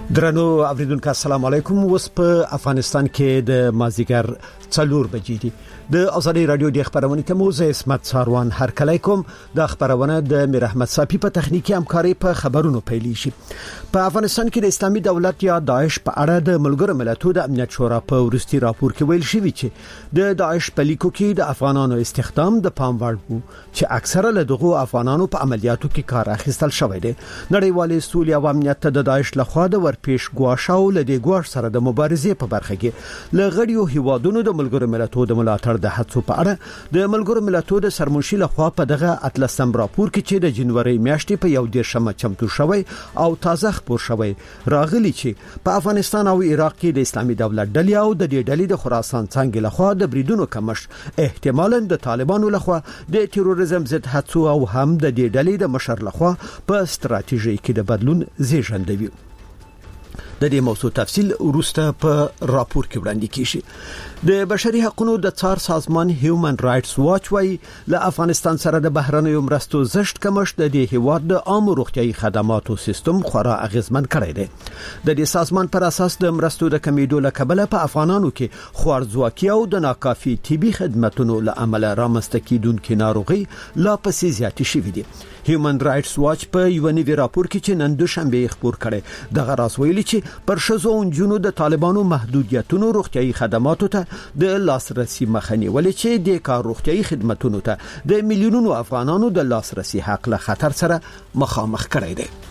درنو اوریدونکو السلام علیکم. اوس په افغانستان کې د مازیګر 4 بجې دي. د ازادي رادیو د خبرونې ته موزه اسمت ساروان هر کله کوم د خبرونه د میر احمد صافي په تخنیکی همکاري په خبرونو پیلې شي. په افغانستان کې د اسلامي دولت یا داعش په اړه د ملګرو ملتونو د امنیت شورا په ورستي راپور کې ویل شوی چې د داعش په لیکو کې د افغانانو استخدام د پام وړ وو چې اکثره له دغو افغانانو په عملیاتو کې کار اخیستل شوی دی. نړیوال سولې او امنیت ته د داعش لخوا د ورپېښ ګواښاو له دې ګواښ سره د مبارزې په برخه کې له غړیو هیوادونو د ملګرو ملتونو د ملاتړ د هڅو په اړه د ملګرو ملتونو د سرمنشي لخوا په دغه اتلسم راپور کې چې د جنوري میاشتې په 11 چمتو شوی او تازه خبر شوی راغلی چې په افغانستان او عراق کې د اسلامي دولت ډلې او د دې ډلې د خراسان څنګه لخوا د بریدونو کمښت احتمالاً د طالبانو لخوا د تروریزم ضد هڅو او هم د دې ډلې د مشر لخوا په ستراتیژي کې د بدلون زیږندوي. د دې موضوع تفصیل وروسته په راپور کې وړاندې کیږي. د بشري حقوقو د څار سازمان هیومن رائټس واچ وايي له افغانستان سره د بهرنیو مرستو زشت کمښت د دې هیواد د عامه روغتيایي خدماتو سیستم خورا اغیزمن کړی دی. د دې سازمان پر اساس د مرستو د کمیدو له کبله په افغانانو کې خوارځواکي او د ناکافي طبي خدماتو له امله رامنځته کیدونکې ناروغي لا پسې زیاتې شوې دي. هیومن رائټس واچ په یو نوي راپور کې چې نن دوشنبه خبر کړي دغه راس ویلي چې پر شزو او جنو د طالبانو محدودیتونو روغتيایي خدماتو ته د لاسرسي مخنیوي ولې چې د کار روغتيایي خدماتو ته د میلیونونو افغانانو د لاسرسي حق له خطر سره مخامخ کړي دي.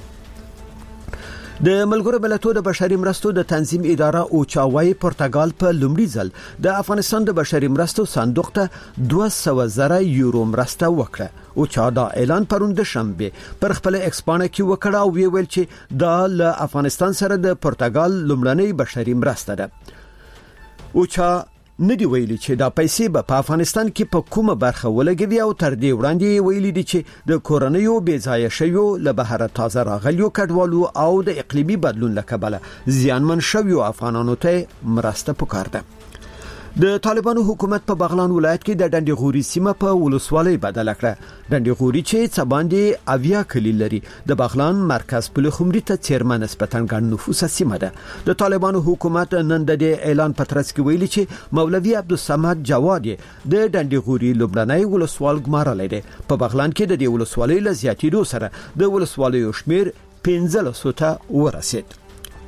د ملګرو ملتونو د بشري مرستو د تنظیم اداره او چاوي پرتګال په لومړي ځل د افغانستان د بشري مرستو صندوق ته 200,000 یورو مرسته وکړه او چا دا اعلان پروند شنبه پر خپل ایکسپانه کې وکړه او ویل چې دا له افغانستان سره د پرتګال لومړنۍ بشري مرسته ده. او چا ندی ویلي چې دا پیسې په افغانستان کې په کومه برخه ولګوي او تر دې وړاندې ویلي دي چې د کورنیو بېځایه شویو له بهر تازه راغلیو کډوالو او د اقلیمي بدلون له کبله زیانمن شویو افغانانو ته مرسته پکار ده. د طالبانو حکومت په بغلان ولایت کې د ډنډغوري سیمه په ولسوالۍ بدل کړه. ډنډغوري چې څباندې اویا کلی لري د بغلان مرکز په لخمري ته چیرمن نسبتاً ګڼ نفوس سیمه ده. د طالبانو حکومت نن د اعلان پترس کې ویلي چې مولوي عبدالصمد جواد د ډنډغوري لومړنۍ ولسوال ګمارلې ده. په بغلان کې د دې ولسوالۍ له زیاتېدو سره د ولسوالیو شمیر 15 ته ورسید.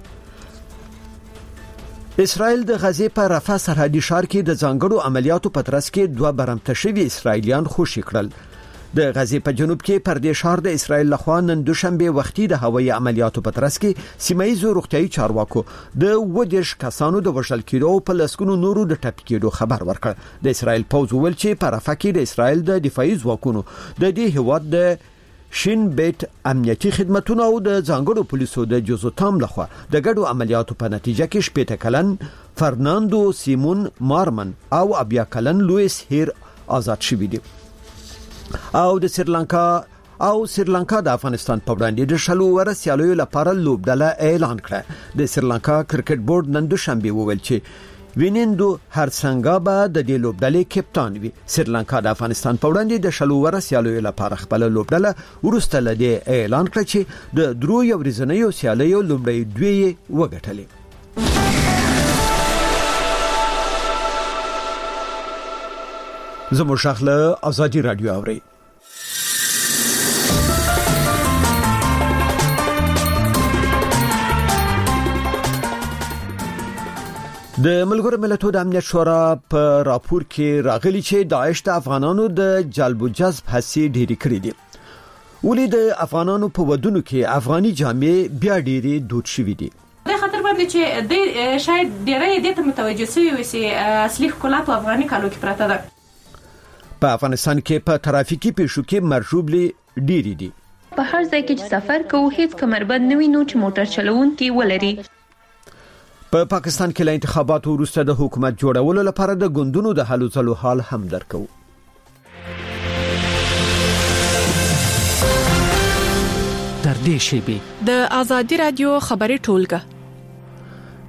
اسرائیل د غزې په رفح سرحدي ښار کې د ځانګړو عملیاتو په ترڅ کې 2 برمته شوي اسرائیلیان خوشي کړل. د غزې په جنوب کې پر دې ښار د اسرائیل لخوا نن دوشنبه وختي د هوایي عملیاتو په ترڅ کې سیمایي روغتيایي چارواکو د 20 کسانو د وژل کېدو په لسکونو نورو د ټپ کېدو خبر ورکړ. د اسرائیل پوځ ویل چې په رفح کې د اسرائیل د دفاعي ځواکونو د دې هواد د شین بیت امنیتي خدماتونو او د ځانګړو پولیسو د جزوتام لخوا د ګډو عملیاتو په نتیجه کې 15 کلن فرناندو سیمون مارمن او 20 کلن لوئیس هیر آزاد شوي دي. او د سریلانکا د افغانستان په وړاندې د شلو ورسیالو لپاره لوبډله اعلان کړه. د سریلانکا کرکټ بورډ نن دوشنبه وویل چې وینندو هرڅنګه به د دې لوبډلې کپتان وي. سریلانکا د افغانستان په وړاندې د شلو ورسیالو لپاره خپل لوبډله ورسته لدی اعلان کړ چې د درو یو ورځنیو سیالیو لومړی دوی وګټلې. زموږ شغله ازادي رادیو اوري. د ملګرو ملتونو د امنیت شورا په راپور کې راغلي چې داعش د افغانانو د جلب او جذب هڅې ډېرې کړې دي. ولې د افغانانو په ودونو کې افغاني جامې بیا ډېرې دود شوې دي. د خطر باندې چې د شاید ډېرې د متوجه شوی وي چې اصلي ښکلا په افغاني کالو کې پراته ده. په افغانستان کې په ترافیکي پیښو کې مرشوبلې ډېرې دي. په هر ځای کې چې سفر کوو هیڅ کمربند نه وینو چې موټر چلوونکي ولري. په پاکستان کې له انتخاباتو وروسته د حکومت جوړولو لپاره د ګوندونو د هلو ځلو حال هم درکو. در دې شیبې د ازادي رادیو خبري ټولګه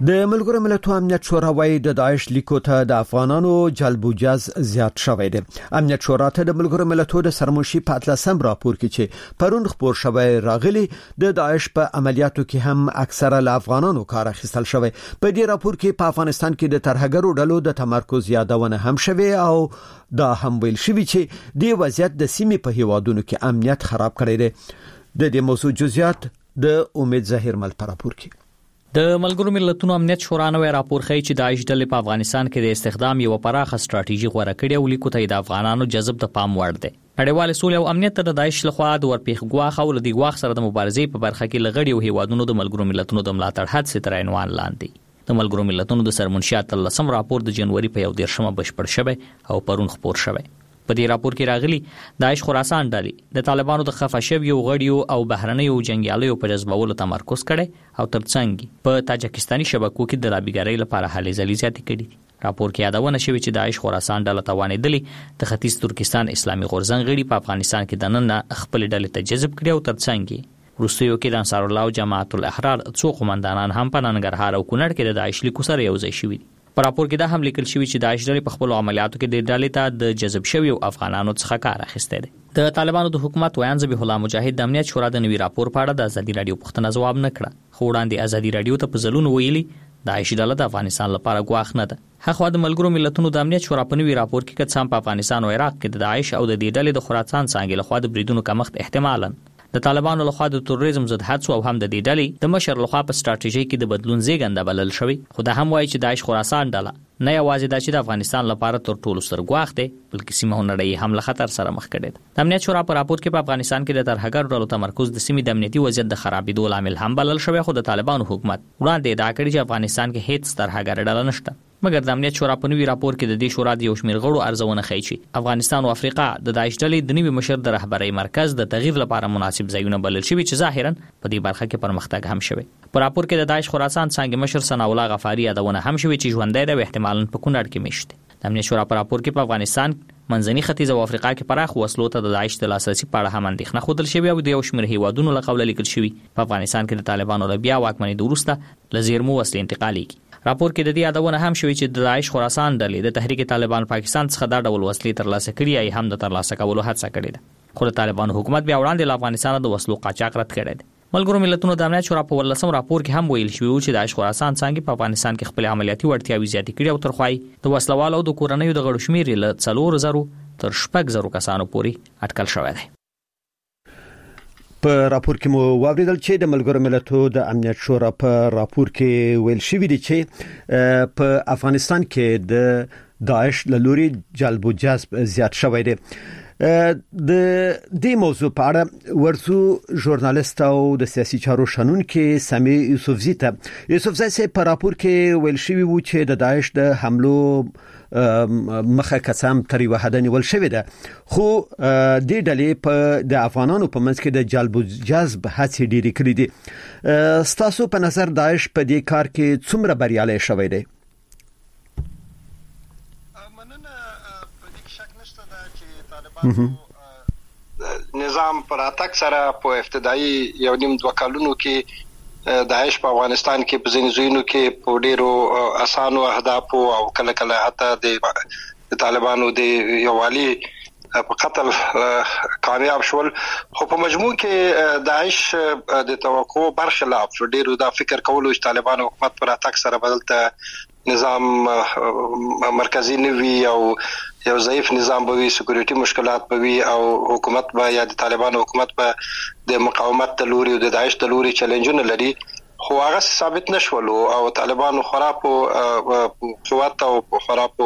د ملګرو ملتونو امنیت شورا وايي د داعش لیکو ته د افغانانو جلب و جذب زیات شوی دی. امنیت شورا ته د ملګرو ملتونو د سرمنشي په 13 راپور کې چې پرون خبر شوی راغلی د داعش په عملیاتو کې هم اکثره له افغانانو کار اخیستل شوی. په دې راپور کې په افغانستان کې د ترهګرو ډلو د تمرکز یادونه هم شوی او دا هم ویل شوی چې د وضعیت د سیمې په هیوادونو کې امنیت خراب کړی دی. د دې موضوع جزئیات د امید ظاهر مل پر راپور کې. د ملګرو ملتونو امنیت شورا نوې راپور ښیي چې داعش ډلې په افغانستان کې د استخدام یو پراخه ستراتیژي غوړه کړې او لیکو ته د افغانانو جذب د پام وړ دی. نړیوال سولې او امنیت ته د داعش لخوا د ورپېښ غواخ او د غواخ سره د مبارزې په برخه کې لغړی او هیوادونو د ملګرو ملتونو د ملاتړ حد تر عنوان لاندې د ملګرو ملتونو د سرمنشیات لسم راپور د جنوري په 11 بشپړ شوی او پرون خبر شوی. په دې راپور کې راغلي داعش خراسان ډلې د طالبانو د خفه شویو غړیو او بهرنیو جنگیالیو په جذبولو تمرکز کړي او ترڅنګ په تاجکستاني شبکو کې د لابیګرۍ لپاره هلې ځلې زیاتې کړي. راپور کې یادونه شوې چې داعش خراسان ډله توانېدلې د ختیځ ترکستان اسلامي غورځنګ غړي په افغانستان کې دننه خپل ډلې ته جذب کړي او ترڅنګ وروستیو کې د انصار الله او جماعت الاحرار څو قومندانان هم په ننګرهار او کونړ کې د داعش لیکو سره یو ځای شوي. په راپور کې دا هم لیکل شوی چې داعش ډلې په خپل عملیاتو کې د ډلې ته د جذب شویو افغانانو څخه کار اخیسته دي. د طالبانو د حکومت ویان ذبیح الله مجاهد د امنیت شورا د نوي راپور په اړه د ازادي رادیو پوښتنه ځواب نه کړه. خو وړاندې ازادي رادیو ته په ځلونو ویلي داعش ډله د افغانستان لپاره ګواښ نه ده. هغه د ملګرو ملتونو د امنیت شورا په نوي راپور کې کڅام په افغانستان او عراق کې د داعش او د دې ډلې د خراسان څنګه لخوا د بریدونو کمښت احتمالاً د طالبانو لخوا د تروریزم ضد هڅو او هم د دې ډلې د مشر لخوا په ستراتیژي کې د بدلون زیږنده بلل شوی. خو دا هم وایي چې داعش خراسان ډله نه یوازې د افغانستان لپاره تر ټولو ستر ګواښ دی بلکې سیمه نړۍ هم له خطر سره مخ کړي ده. د امنیت شورا په راپور کې په افغانستان کې د ترهګرو ډلو تمرکز د سیمې د امنیتي وضعیت د خرابېدو لامل هم بلل شوی. خو د طالبانو حکومت وړاندې ادعا کړې چې افغانستان کې هیڅ ترهګر ډله نشته. مګر د امنیت شورا په نوي راپور کې د دې شورا د یو شمېر غړو ارزونه ښیي چې افغانستان او افریقا د داعش ډلې د نوي مشر د رهبرۍ مرکز د تغییر لپاره مناسب ځایونه بلل شوي چې ظاهرا په دې برخه کې پرمختګ هم شوی. په راپور کې د داعش خراسان څنګه مشر ثنا الله غفاری یادونه هم شوی چې ژوندۍ دی او احتمالاً په کونړ کې میشته. د امنیت شورا په راپور کې په افغانستان منځني ختیځ او افریقا کې پراخ وسلو ته د داعش د لاسرسي په اړه هم اندېښنه ښودل شوې او د یو شمېر هیوادونو له قوله لیکل شوي په افغانستان کې د طالبانو له بیا واکمنېدو وروسته له زیرمو وسلې انتقالېږي. راپور کې د دې یادونه هم شوې چې د داعش خراسان ډلې د تحریک طالبان پاکستان څخه دا ډول وسلې ترلاسه کړي یا هم د ترلاسه کولو هڅه کړې ده. خو د طالبانو حکومت بیا وړاندې له افغانستان د وسلو قاچاق رد کړی دی. ملګرو ملتونو د امنیت شورا په 14 راپور کې هم ویل شوی چې داعش خراسان څنګه په افغانستان کې خپل عملیاتي وړتیاوې زیاتې کړي او ترخوای د وسلوالو او د کورنیو د غړو شمېر له 4000 تر 6000 کسانو پورې اټکل شوی دی. په راپور کې مو واوریدل چې د ملګرو ملتونو د امنیت شورا په راپور کې ویل شوی دی چې په افغانستان کې د داعش له لوري جلب و جذب زیات شوی دی. د دې موضوع په اړه ورسو ژورنالیست او د سیاسي چارو شنونکي سامي یوسفزي په راپور کې ویل شوی و چې د داعش د حملو مخه کسام تر یو حد نیول شوی ده. خو د ډلې په د افغانانو په منځ کې د جلب و جذب هڅې ډېرې کړې دي. ستاسو په نظر داعش په دې کار کې څومره بریالی شوی دی؟ نظام پر اتک سره په ابتدایي یو نیم دوه کلونو کې داعش په افغانستان کې په ځینو کې په ډیرو اسانو اهداف او کله کله حتی د طالبانو د یووالي په قتل کامیاب شول. خو په مجموع کې داعش د توقع برخلاف ډیرو دا فکر کولو چې طالبان حکومت پر اتک سره بدلته نظام مرکزی نوي او یو ضعیف نظام به وي، سکیورټي مشکلات به وي او حکومت به یا د طالبانو حکومت به د مقاومت د لوري او د داعش د لوري چیلنجونه لري. خو هغه ثابت نشول او طالبانو خراب قوت او خراب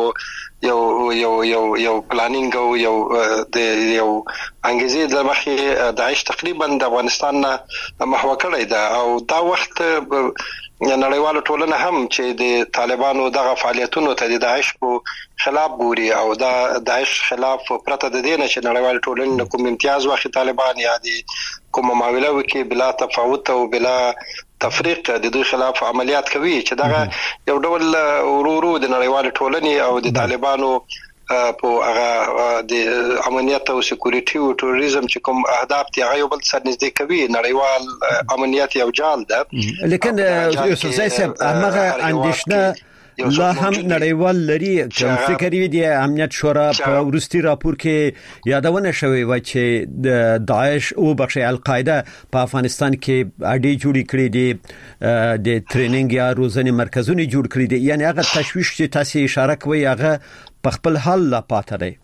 یو پلانینګ او یو انګیزه د مخې داعش تقریبا د افغانستان محو کړی ده او دا وخت نړیواله ټولنه هم چې د طالبانو دغه فعالیتونو ته د داعش په خلاف ګوري او دا داعش خلاف پرته د دې نه چې نړیواله ټولنه کوم امتیاز واخلي طالبان یا د کوم معامله وکي بلا تفاوت او بلا تفریق د دوی خلاف عملیات کوي چې دغه یو ډول ورورو د نړیواله ټولنې او د طالبانو په هغه د امنیت او سکیورټي او ټوریزم چې کوم اهداف دي هغه یو بل سره نږدې کوي. نړیوال امنیت یو جال ده، لیکن یوسف زای صاحب هغه اندیشنه لا هم نړیوال لري. کوم فکر وی دی امنیت شورا په ورستي راپور کې یادونه شوی و چې د داعش او بخش القاعده په افغانستان کې اډي جوړی کړی دي، د ټریننګ یا روزنې مرکزونه جوړ کړی دي. یعنی هغه تشویش چې تاسو اشاره کوي هغه په خپل حال لا پاتې دی.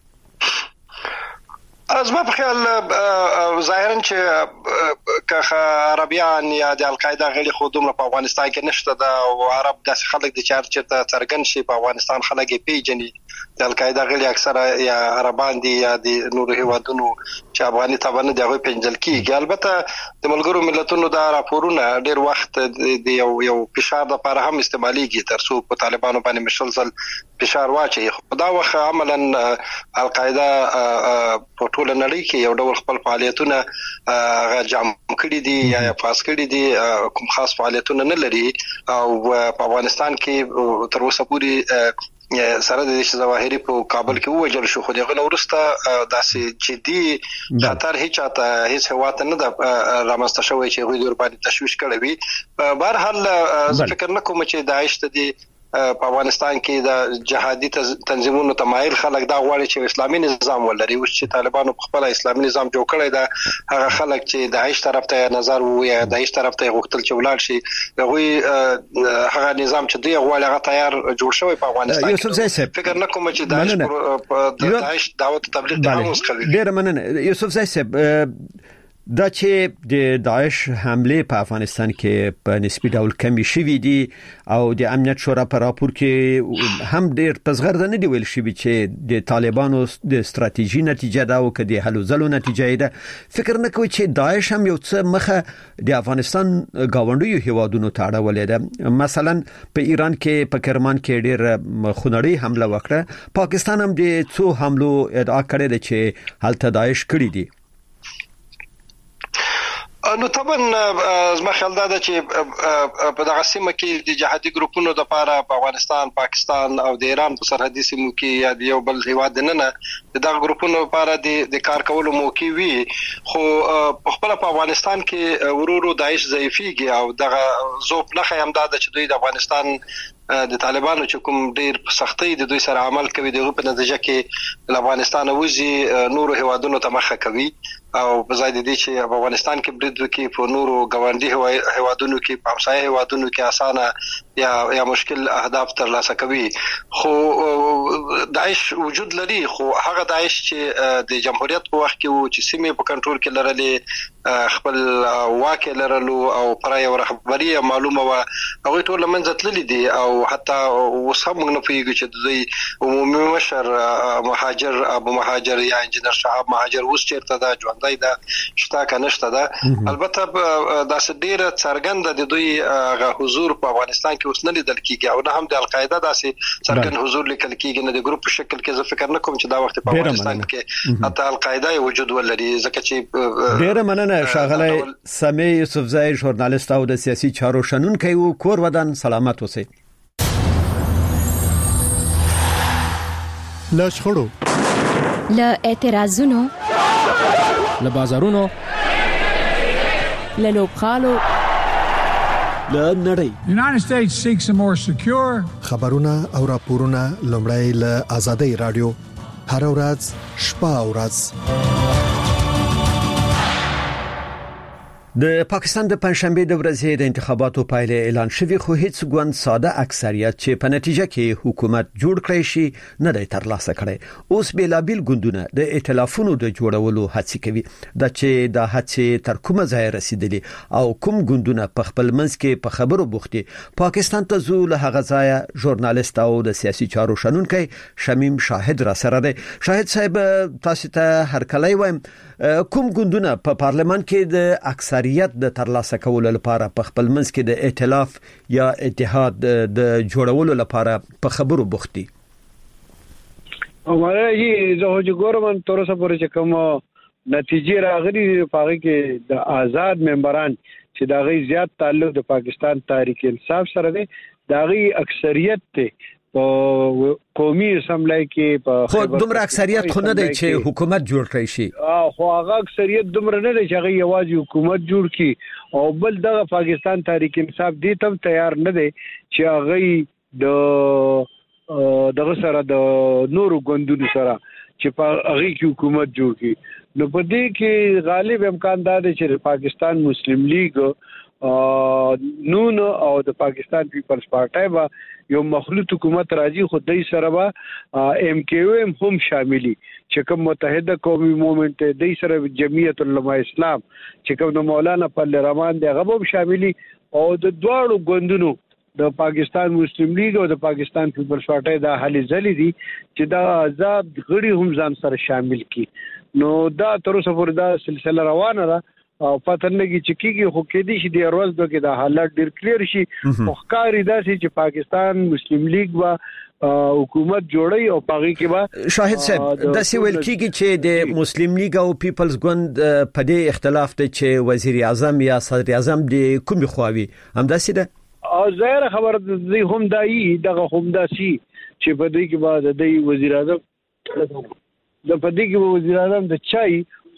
از ما په خیال ظاهرا چې که عربيان یا د القاعده غړي خو دومره په افغانستان کې نشته دا، او عرب داس خلک د چارچ ته څرګند شي په افغانستان خلک پیژني. د القاعده غړي اکثره یا عربان دي یا د نورو هیوادونو چې افغاني تابانه دی هغه پیژندل کیږي. البته د ملګرو ملتونو دا راپورونه ډیر وخت د یو فشار د لپاره هم استعماليږي ترڅو په طالبانو باندې مسلسل فشار واچي. خدا وخت عملاً القاعده په ټول نړۍ کې یو ډول خپل فعالیتونه جام کړي دي یا پاس کړي دي، کوم خاص فعالیتونه نه لري. او په افغانستان کې تر اوسه پورې سره د ظواهري په کابل کې وجل شو، خو دغه ورسته داسې جدي خطر هیڅ هوات نه د رامنځته شوی چې غوډ ور باندې تشویش کړی وي. بهر حال زه فکر نه کوم چې داعش ته په افغانستان کې د جهادي تنظیمونو تمایل خلک دا غواړي چې اسلامي نظام ولري. او چې طالبانو په خپل اسلامي نظام جوړ کړی دا هغه خلک چې داعش طرف ته نظر وو یا داعش طرف ته غوښتل چې ولاړ شي، هغه نظام چې دوی غواړي هغه تیار جوړ شوی په افغانستان کې. فکر نه کوم چې داعش دعوت تبلیغ ته هم وسخوي. ډیر مننه یوسف زای صاحب. دا چې د داعش حمله په افغانستان کې په نسبی ډول کمی شوې دي او د امنیت شورا په راپور کې هم ډیر پزغرد نه دی ویل شوی چې د طالبانو د ستراتیژي نتیجه ده او کدي حلو زلو نتیجه ده. فکر نه کوي چې داعش هم یو څه مخه د افغانستان گاونډیو هیوادونو ته اړولې ده. مثلا په ایران کې په کرمان کې ډیر خونړی حمله وکړه، پاکستان هم د څو حملو ادعا کړې ده چې هلته داعش کړی دي. نو طبعا زما خیال دا چې په دغه سیمه کې د جهادي ګروپونو د لپاره په افغانستان، پاکستان او د ایران په سرحدي سیمو کې یا د یو بل هیواد نه دغه ګروپونو لپاره د کار کولو موقع وي. خو په خپل په افغانستان کې ورورو داعش ضعیفيږي او دغه زوب نه خیم دا چې دوی د افغانستان د طالبانو چې کوم ډیر په سختۍ د دوی سره عمل کوي دغه په نتیجه کې افغانستان وځي نورو هیوادونو ته مخه کوي او په ځای د دې چې په افغانستان کې برید وکړي په نورو ګاونډي هیوادونو کې په همسایه هیوادونو کې اسانه یا مشکل اهداف ترلاسه کوي. خو داعش وجود لري، خو هغه داعش چې د جمهوریت په وخت کې و چې سیمه په کنټرول کې لرلې، خپل واکه لرلو او پر یو رهبری معلومه و هغه ټول منځ تللی دي. او حتی وسه موږ نه پیږو چې د عمومي مشر مهاجر ابو مهاجر یا انجنیر شهاب مهاجر اوس چیرته دا ژوندۍ ده شته که نشته ده. البته داسې ډیره څرګنده د دوی حضور په افغانستان کې اوس نه لیدل کیږي او نه هم د القاعده داسې څرګند حضور لیکل کیږي نه د ګروپ په شکل کې. زه فکر نه کوم چې دا وخت په افغانستان کې حتی القاعده وجود ولري، ځکه چې ډیره مننه ښاغلی سمیع یوسفزی ژورنالیست او د سیاسي چارو شنونکی او کور ودان سلامت اوسئ. له شخړو، له اعتراضونو، له بازارونو، له لوبغالو، له نړۍ. United States seeks a more secure خبرونه او راپورونه لومړی له آزادۍ رادیو هر ورځ شپه او ورځ. د پاکستان د پنځشنبه د ورځې د انتخاباتو پایلې اعلان شوې، خو هیڅ ګوند ساده اکثریت چې په نتیجه کې حکومت جوړ کړی شي نه دی ترلاسه کړی. اوس بیلابیل ګوندونه د ائتلافونو د جوړولو هڅه کوي، د چې د هڅې تر کومه ځای رسیدلی او کوم ګوندونه په خپل منځ کې په خبرو بوختي. پاکستان ته زو له هغه ځای ژورنالیست او د سیاسي چارو شنونکی شمیم شاهد را سره دی. شاهد صاحب تاسو ته هر کله وایم کوم ګوندونه په پارلمان کې د اکثریت د ترلاسه کولو لپاره په خپل منځ کې د ائتلاف یا اتحاد د جوړولو لپاره په خبرو بوختي؟ امره یي زه چې ګورم تر اوسه پورې چې کوم نتیجې راغلي په هغه کې د آزاد ممبران چې دا غي زیات تعلق د پاکستان تحریک انصاف سره دی، دا غي اکثریت ته په قومي اسمبلی کې په خو دومره اکثریت خو نه دی چې حکومت جوړ کړی شي. خو هغه اکثریت دومره نه دی چې هغه یوازې حکومت جوړ کړي او بل دغه پاکستان تحریک انصاف دې تم تیار نه دی چې هغه دغه سره د نورو ګوندونو سره چې په هغه کې حکومت جوړ کړي. نو په دې کې غالب امکان دا دی چې پاکستان مسلم لیگ نون او د پاکستان پیپلز پارټي با یو مخلوط حکومت راځي خو دای سره با ام کیو ام هم شاملي چې کوم متحده قومي موومنت دای سره جمعیت العلماء اسلام چې کوم د مولانا پل رحمان دی هغه هم شاملي او د دواړو ګوندونو د پاکستان مسلم لیگ او د پاکستان پیپلز پارټي دا حل ځلې دي چې دا آزاد غړي هم ځان سره شامل کړي. نو دا تر اوسه پورې دا سلسله روانه ده او پته لګي چې کیږي خو کې دي چې د ورځ دوه د حالات ډیر کلیر شي. خو ښکاری دا چې پاکستان مسلم لیگ با حکومت جوړي او پاغي کې با شاهد صاحب د سیویل کیږي چې د مسلم لیگ او پیپلز ګوند په دې اختلاف ته چې وزیر اعظم یا صدر اعظم د کومي خواوي همداسې ده او ظاهر خبر دی هم دای دغه هم داسي چې په دې کې بعد د وزیر اعظم د پدې کې وزیر اعظم د چای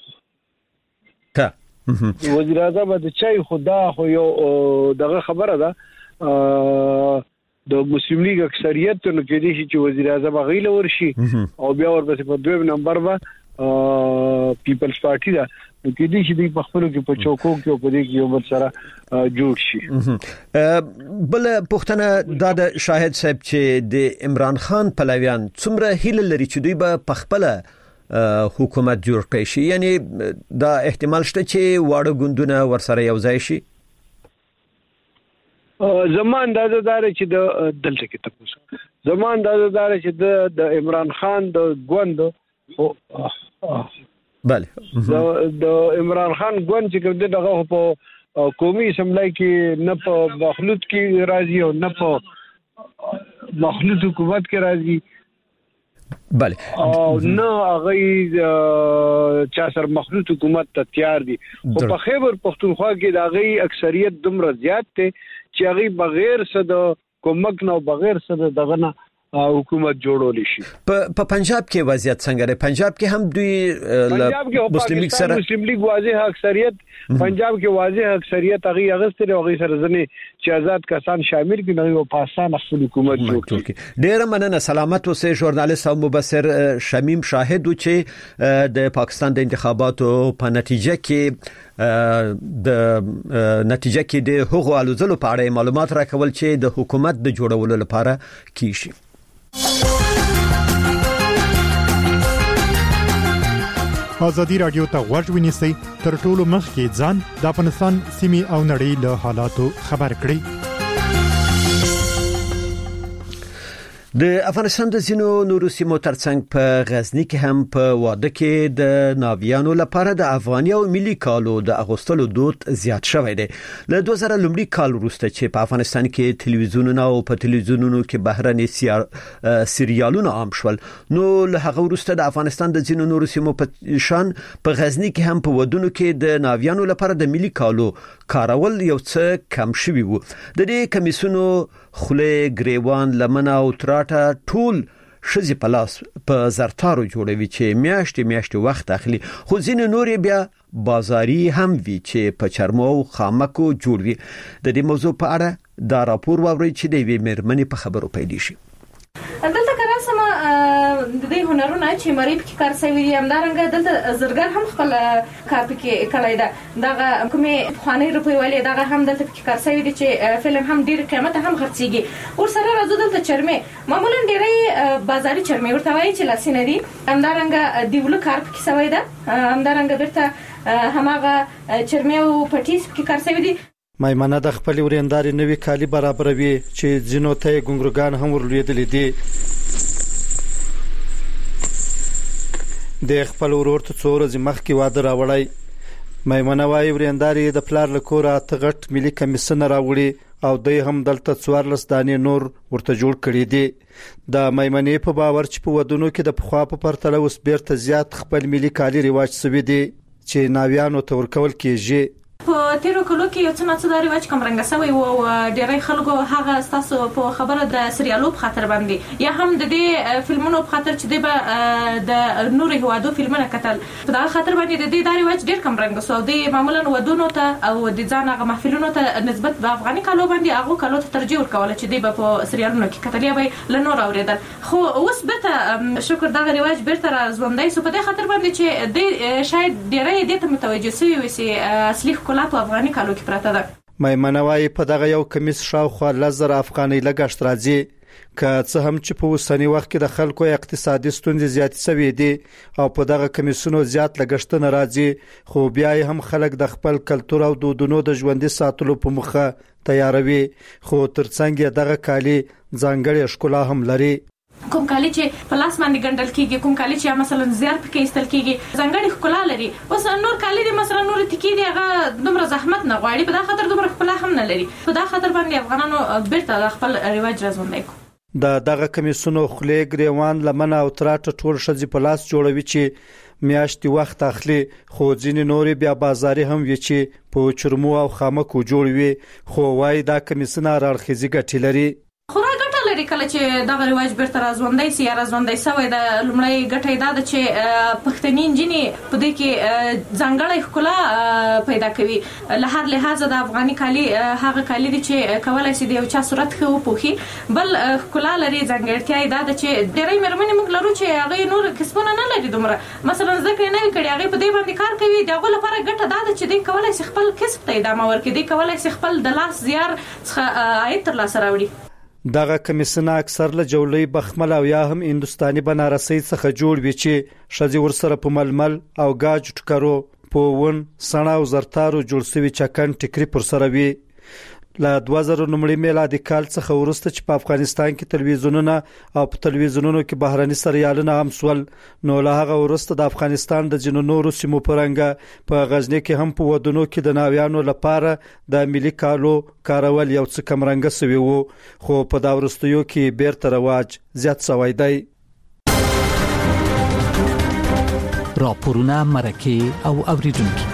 وزیر اعظم د چای خدا خو یو دغه خبره ده د مسلم لیگ اکثریت نو کې دي چې وزیر اعظم غیله ورشي او بیا ورپسې په دویم نمبر با پیپلز پارټي دا کې دي چې په خپل کې په چوکو کې په دې کې یو بل سره جوړ شي. بل پښتنه د شاهد صاحب چې د عمران خان پلویان څومره هیله لري چې دوی به خپل حکومت جوړ کړي شي یعنی دا احتمال شته چې واړه ګوندونه ورسره یو ځای شي. زمان دا دار چې د دلته کې تاسو زمان دا دار چې د عمران خان د ګوند بله د عمران خان ګوند چې کوم دغه په قومي اسمبلی کې نه په مخلوط کې راځي او نه په مخلوط حکومت کې راځي. بله او نه هغه چا سر مخلوط حکومت ته تیار دي خو په خیبر پختونخوا کې د هغه اکثریت دومره زیات ته چې هغه بغیر صد کومک نه بغیر صد دغه نه حکومت جوړول شي. په پنجاب کې وضعیت څنګه دی؟ پنجاب کې هم دوی مسلم لیگ سره مسلم لیگ واضح اکثریت پنجاب کې واضح اکثریت هغه اغستره هغه سره ځنه چې آزاد کسان شامل کړي نو په اساس خپل حکومت جوړ کړي. ډیر مننه. سلامت اوسئ. ژورنالیست او مبصر شمیم شاهد چې د پاکستان د انتخاباتو په نتیجه کې د حقوق الوزلو په اړه معلومات راکول چې د حکومت د جوړولو لپاره کیږي. ازادي رادیو ته غوږ ونیسئ تر ټولو مخکې ځان د افغانستان سیمې او نړۍ له حالاتو خبر کړئ. د افغانستان د زینو نورو سیمو ترڅنګ په غزنی کې هم په واده کې د ناویانو لپاره د افغاني او ملي کالو د اغوستلو دود زیات شوی دی. له 2000 لومړي کال وروسته چې په افغانستان کې تلویزیونونه او په تلویزیونونو کې بهرني سریالونه عام شول نو له هغه وروسته د افغانستان د زینو نورو سیمو په شان په غزنی کې هم په ودونو کې د ناویانو لپاره د ملي کالو کارول یو څه کم شوی وو. د دې کمیسونو خله گریوان لمن او تراټه ټول شزي پلاس په زرتارو جوړوي چې میاشتې وخت اخلي خو ځینې نورې بیا بازاري هم وی چې په چرمو او خامکو جوړوي. د دې موضوع په اړه دا راپور واوري چې د وی مرمنې په خبرو پیدا شي. دلته کراسمه د دې هنرونه چې مریب کې کار سوي همدارنګه دلته زرګر هم خپل کار کې کړی دا دغه کومه خواني روپی ولې دغه هم دلته کې کار سوي دي چې فلم هم ډیر قیمت هم خرڅيږي او سره راځو دلته چرمه معمولا ډیرې بازاري چرمه ورته وایي چې لاسینه دي همدارنګه دیولو کار کې سوي ده همدارنګه برته هماغه چرمه او پټیس کې کار سوي دي. مېمنه د خپل ورینداري نوې کالی برابروي چې ځینو ته ګونګرګان هم ورلېدلې دي. د خپل ورور ته څو ورځې مخکې واده راوړی. مېمنه وايي ورینداري د پلار له کوره تغټ ملي کمیسن راوړي او دوی هم دلته 14 دانې نور ورته جوړ کړی دي. د مېمنې په باور چې په ودونو کې د پخوا په پرتله اوس بیرته زیات خپل ملي کالی رواج سوي دي چې ناویانو ته ورکول کیږي. په تیرو کلو کې یو څه نه څه د رواج کمرنګ سوی او ډېری خلکو هغه تاسو په خبره د سریالو په خاطر باندې یا هم د دې فلمونو په خاطر چې د نور هوادو فلمونه کتل په دا خاطر باندې د دې د رواج ډېر کمرنګ سو دی معمولا ودونو ته او د ځان هغه محفلونو ته نسبت د افغاني کالو باندې هغه کالو ته ترجیح ورکول چې دی په سریالونو کې کتلې به لنور اوریدل خو اوس به شکر دا رواج بیرته راځوندای سو په دې خاطر باندې چې د شاید ډېری د ته متوجه شوی وي اصلي ښکلا په افغاني کالو کې پراته ده میمنه وايي په دغه یو کمیس شاوخوا 1000 افغاني لګښت راځي که څه هم چې په اوسنی وخت کې د خلکو اقتصادي ستونزې زیات شوي دي او په دغه کمیسونو زیات لګښت نه راځي خو بیا هم خلک د خپل کلتور او دودونو د ژوندۍ ساتلو په مخه تیاروي خو ترڅنګ دغه کالي ځانګړي ښکلا هم لري کوم کالی چې په لاس باندې ګندل کیږي کوم کالی چې مثلا زیار پکې استل کیږي ځانګړي ښکلا لري اوس نور کالی دي مثلا نور تکي دي هغه دومره زحمت نه غواړي په دا خاطر دومره ښکلا هم نه لري په دا خاطر باندې افغانانو بیرته خپل رواج راځوندای کو دغه کمیسونو خلې ګریوان لمن او تراټ ټول شذ په لاس جوړوي چې میاشتي وخت اخلي خو ځینې نوري بیا بازاري هم وي چې په چرمو او خامکو جوړوي خو وايي دا کمیسونه راړخيزي ګټي لري کله چې دا رواج بیرته راځوندای سي یا راځوندای سوی د لومړی ګټه دا ده چې پښتني انجینې په دې کې ځانګړی ښکلا پیدا کوي له هر لحاظ د افغاني کالي هغه کالي دي چې کولای شي د یو چا صورت خو پوخي بل ښکلا لري ځانګړتیا دا ده چې ډېری مرمنې موږ لرو چې هغه نور کسبونه نه لري دومره مثلا ځکه نه کړي هغه په دې باندې کار کوي دغه لپاره ګټه دا ده چې د کولای شي خپل کسب ته ادامه ورکړي د کولای شي خپل د لاس زیار څخه عاید تر لاسه راوړي دغه کمیسونه اکثر له جوړې بخمل او یا هم هندستاني بنارسي څخه جوړ وي چې شذي ورسره په ململ او گاج ټکرو په ون سنا او زرتارو جوړ سوي چکن ټکري پر سره وي له 2009 میلادي کال څخه ورسته چې په افغانستان کې تلویزیونونه او په تلویزیونونو کې بهراني سریالونه هم سول نو له هغه ورسته د افغانستان د جنو نورو سیمو پرنګ په غزنی کې هم په ودونو کې د ناویانو لپاره د ملي کالو کارول یو څه کمرنګ سوي وو خو په دا ورستیو کې بیرته رواج زیات شوی دی راپورونه مرکه او اوریدونکو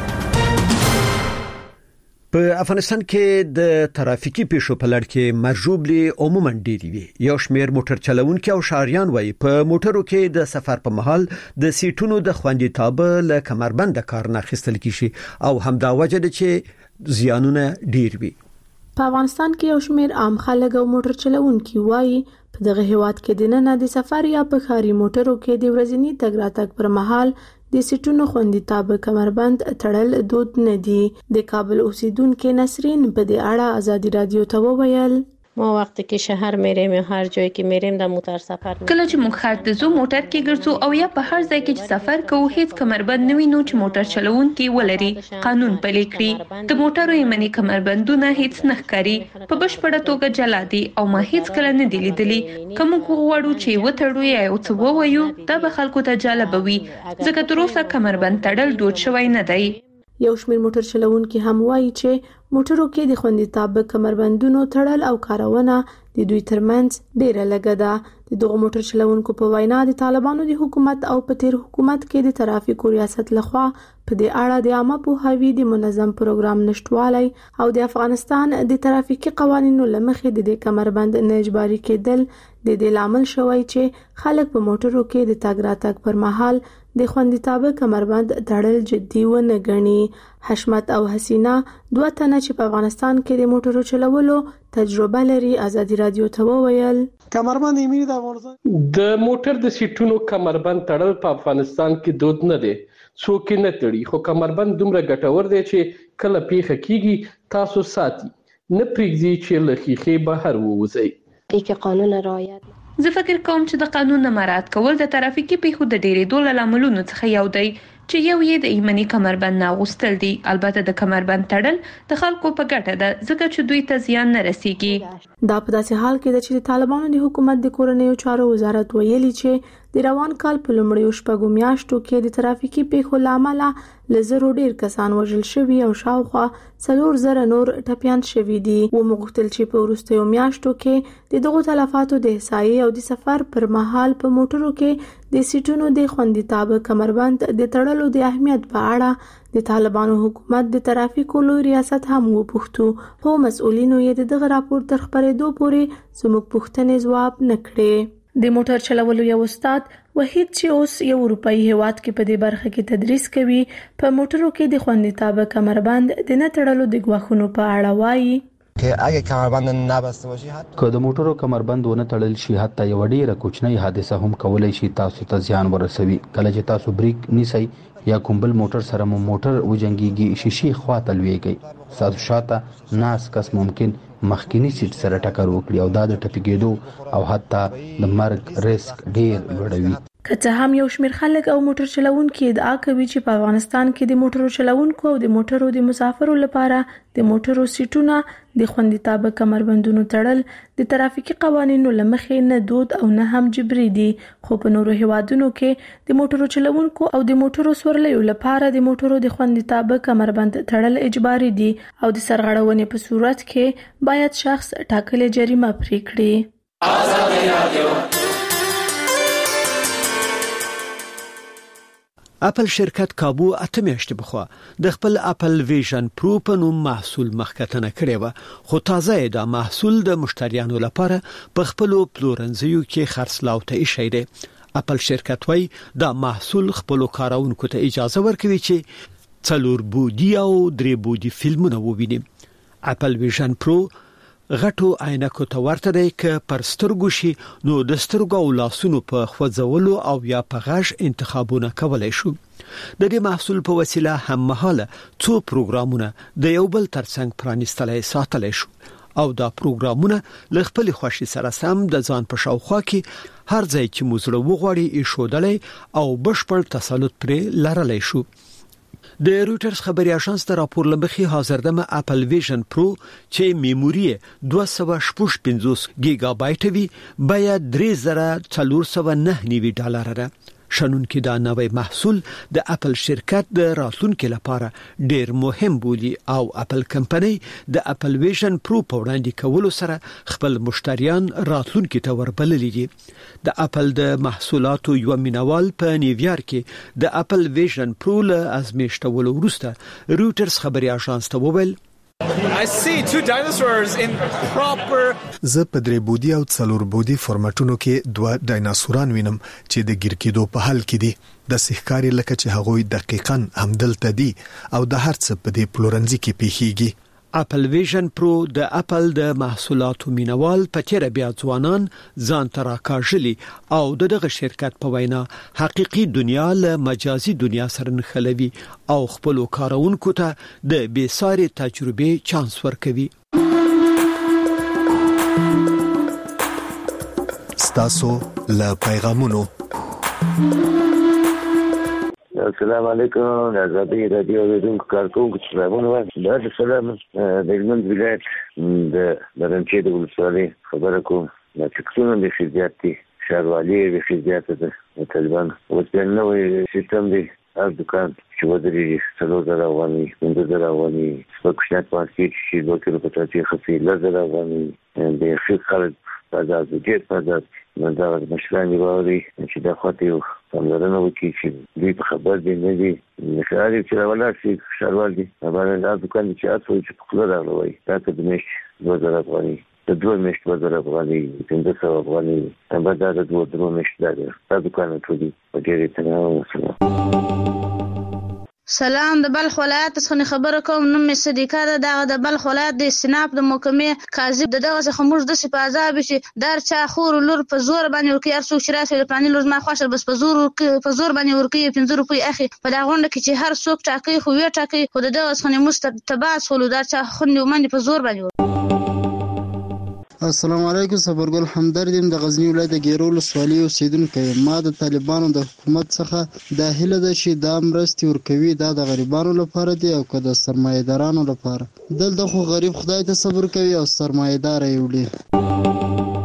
په افغانستان کې د ترافیکي پیښو په لړ کې مرجوبلي عموما ډېری وي یو شمېر موټر چلوونکي او شاهریان وایي په موټرو کې د سفر په مهال د سیټونو د خوندیتوب له کمربند کار نه اخیستل کیږي او همدا وجه ده چې زیانونه ډېر وي په افغانستان کې یو شمېر عام خلک او موټر چلوونکي وایي په دغه هیواد کې د نن د سفر یا په خاري موټرو کې د ورځنی تګ راتګ پر مهال د سیټونو خوندیتوب کمربند تړل دود نه دي د کابل اوسیدونکو نسرین په دې اړه آزادی رادیو ته وویل ما وقتی که شهر میریم یا هر جایی که میریم در موتر سفر میکنیم کله چې موږ خرڅ زو موټر کې ګرځو او یا په هر ځای کې چې سفر کوو هیڅ کمربند نه وینو چې موټر چلوونکي ولري قانون پلي کړی د موټرو یمني کمربندونه هیڅ نه ښکاري په بشپړه توګه جلا دي او ما هیڅ کله نه دی لیدلی کوم غوړو چې وټړو یا او څه ووایو دا به خلکو ته جالب وي ځکه تر اوسه کمربند تړل دود شوی نه دی یو شمېر موټر چلوونکي هم وایي چې موټرو کې د خوندیتوب کمربندونو تړل او کارونه د دوی ترمنځ ډیره لګه ده د دغه موټر چلوونکو په وینا د طالبانو د حکومت او په تیر حکومت کې د ترافیکو ریاست لخوا په دې اړه د عامه پوهاوي د منظم پروګرام نشټوالی او د افغانستان د ترافیکي قوانینو لمخې د کمربند نه اجباري کېدل د دې لامل شوی چې خلک په موټرو کې د تګ راتګ پر مهال د خوندیتوب کمربند تړل جدي ونه ګڼي حشمت او حسینا دوه تنه چې په افغانستان کې د موټرو چلولو تجربه لري آزادی رادیو ته وویل کمربند یې د افغانستان د موټر د سیټونو کمربند تړل په افغانستان کې دود نه دی څوک نه تړي خو کمربند دومره ګټور دی چې کله پیښه کیږي تاسو ساتي نه پریږدي چې له خیخې بهر ووځي کې قانون رعایت زه فکر کوم چې د قانون مراعات کول د ترافیکي پیښو د ډېرېدو له لاملونو څخه یو دی چې یو یې د ایمني کمربند نه غوښتل دي البته د کمربند تړل د خلکو په ګټه ده ځکه چې دوی ته زیان نه رسیږي دا په داسې حال کې ده چې د طالبانو د حکومت د کورنیو چارو وزارت ویلي چې د روان کال په لومړیو شپږو میاشتو کې د ترافیکي پیښو لامل لزرو ډیر کسان وژل شوي او شاوخوا 4000 نور ټپيان شوي دي. و مغتل چې په وروستیو میاشتو کې د دغو تلفاتو د احصایې او د سفر پر مهال په موټرو کې د سیټونو د خوندیتاب کمربند د تړلو د اهمیت په اړه د طالبانو حکومت د ترافیکو لوی ریاست هم وپوښتو، خو مسؤلینو یې دغه راپور تر خبرېدو پورې زموږ پوښتنې ځواب نه کړې. د موټر چلولو یو استاد وحید چې اوس یو اروپאי هیواد کې په دې برخه کې تدریس کوي، په موټرو کې د خوندیتاب کمربند د نه تړلو د ګواښونو په اړه وایي که اگه کمربند نبسته باشی که د موټرو کمربند ونه تړل شي حتی یو ډیره کوچنی حادثه هم کولای شي تاسو ته زیان ورسوي. کله چې تاسو بریک نیسئ یا کوم بل موټر سره مو موټر وجنګيږي شیشې خواته لويږي، تاسو شاته ناس کس ممکن مخکینی سیټ سره ټکر وکړي او دا د ټپیګېدو او حتی د مرګ ریسک ډیر لوړوي. که څه هم یو شمېر خلک او موټر چلوونکي ادعا کوي چې په افغانستان کې د موټرو چلوونکو او د موټرو د مسافرو لپاره د موټرو سیټونه د خوندیتاب کمربندونو تړل د ترافیکي قوانینو له مخې نه دود او نه هم جبري دي، خو په نورو هیوادونو کې د موټرو چلوونکو او د موټرو سورلیو لپاره د موټرو د خوندیتاب کمربند تړل اجباري دي او د سرغړونې په صورت کې باید شخص ټاکلې جریمه پرې کړي. آزادي رادیو اپل شرکت کابو اته میاشتې بخوا د خپل اپل ویژن پرو په نوم محصول مخکتنه کړی و، خو تازه دا محصول د مشتریانو لپاره په خپل پلورنځیو کې خرڅلاو ته ایښی دی. اپل شرکت وايي دا محصول خپل کارونکو ته اجازه ورکوي چې 4 بودی او 3 بودی فلمونه وویني. اپل ویژن پرو غټو عینکو ته ورته دی که پر سترګو شي نو د سترګو او لاسونو په خوځولو او یا په غږ انتخابونه کولای شو. د دې محصول په وسیله هم مهاله څو پروګرامونه د یو بل ترڅنګ پرانیستلای ساتلای شو او دا پروګرامونه له خپل خوښي سره سم د ځان په شاوخوا کې هر ځای چې موزړه وغوړي ایښودلای او بشپړ تسلط پرې لرلای شو. د رويټرز خبري اژانس د راپور لمخې حاضر دمه اپل ویژن پرو چې میموري 255 گیگا بایټ وی بیا $3409 ده. شنن کې دا نوې محصول د اپل شرکت د راتلونکو لپاره ډیر مهم بولی او اپل کمپنۍ د اپل ویژن پرو په وړاندې کولو سره خپل مشتریان راتلونکو ته وربللي دي. د اپل د محصولاتو یو مینوال په نیویارک کې د اپل ویژن پرو له ازمیښتولو وروسته رويټرز خبري اژانس ته وویل I see 2 dinosaurs in proper زه په 3 بودی او 4 بودی فارمټونو کې 2 ډایناسوران وینم چې د ګیر کېدو په حال کې دي. د سحکاري لکه چې هغوی دقیقاً همدلته دي او د هر څه په دې پلورنځي کې پیخيږي. اپل ویژن پرو د اپل د محصولاتو مینوال په تیر بیا ځوانان ځان تراکاژلی او دغه شرکت په وینا حقيقي دنیا له مجازي دنیا سره نښلوي او خپل کارونکو ته د بیساري تجربه چانس ورکوي. ستاسو له پیغامونو. السلام علیکم آزادی رادیو د کارکونکو څخه د سلام د هلمند ولایت د برنچې د ولسوالۍ خبره کوم. د تکسونو د فزیاتي شاروالي د فزیات د طالبان اوس د نوې سیستم دی هر دکان چې ودرېږي 3000 افغانۍ 5000 افغانۍ په کوشنات پاتې شي دوه کیلو پټاټي خفي 1000 افغانۍ د خلک بازار بجټ بازار دا مشران دی چې د خاطر یو څنګه وکړي چې دوی په خبر دي نه دي نشاري چې ولا شي شروال دي باندې دا دکان چې تاسو چې په خپل راغلي دا د مش 2000 افغانۍ د دوه مش 2000 افغانۍ 1500 افغانۍ هم دا د دوه مش دا دکان ټول دي په ډېر تنوع. سلام د بلخ ولایت څخه خبره کوم. نوم مې صدیقه ده. دا د بلخ ولایت د استناف د محکمې قاضي دغه څخه موږ د سپازاب شي دار چا خور لور په زور باندې ورکی هر څوک شراسه د پلان لور ما خوښه بس په زور باندې ورکی 15 روپۍ اخی په دا غونډه کې چې هر څوک ټاکي خو وی ټاکي خو دغه څخه مستباس ولو دار چا خوندې ومني په زور باندې. السلام علیکم. صبرګل همدردیم د غزنی ولایت د ګیرول سوالی اوسیدونکو. ما د طالبانو د حکومت څخه د هله د شي د مرستي ورکوي دا د غریبانو لپاره دی او که د سرمایدارانو لپاره. دلته خو غریب خدای ته صبر کوي او سرمایدار یې وړي.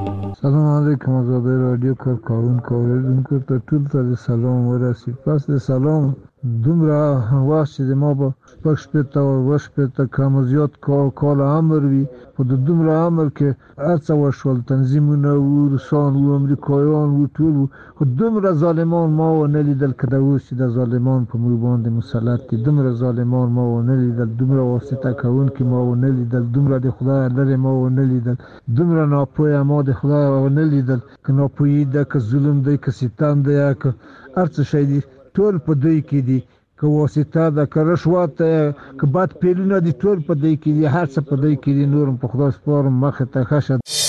سلام علیکم آزادی رادیو کارکونکو اوریدونکو ته ټول ته سلام ورسي. پس د سلام دومره واسه د ما په پښپته او وشپته کوم زیات کال امر وی په دومره امر کې هڅه وشول تنظیمونه او روسان او امریکایان او ټول خو دومره ظالمان ما و نه لیدل کده اوس د ظالمان په مو باندې مسلط دي. دومره ظالمان ما و نه لیدل، دومره واسطه کوون کې ما و نه لیدل، دومره د خدای لري ما و نه لیدل، دومره ناپوهه ما د خدای و نه لیدل که ناپوهی ده که ظلم ده که ستم ده که هر څه شي دي ټول په دوی کې دي، که واسطه ده که رشوت ده که بد پیلونه دي ټول په دوی کې دي، هر څه په دوی کې دي. نورم په خدای سپارم مخه ته خشه.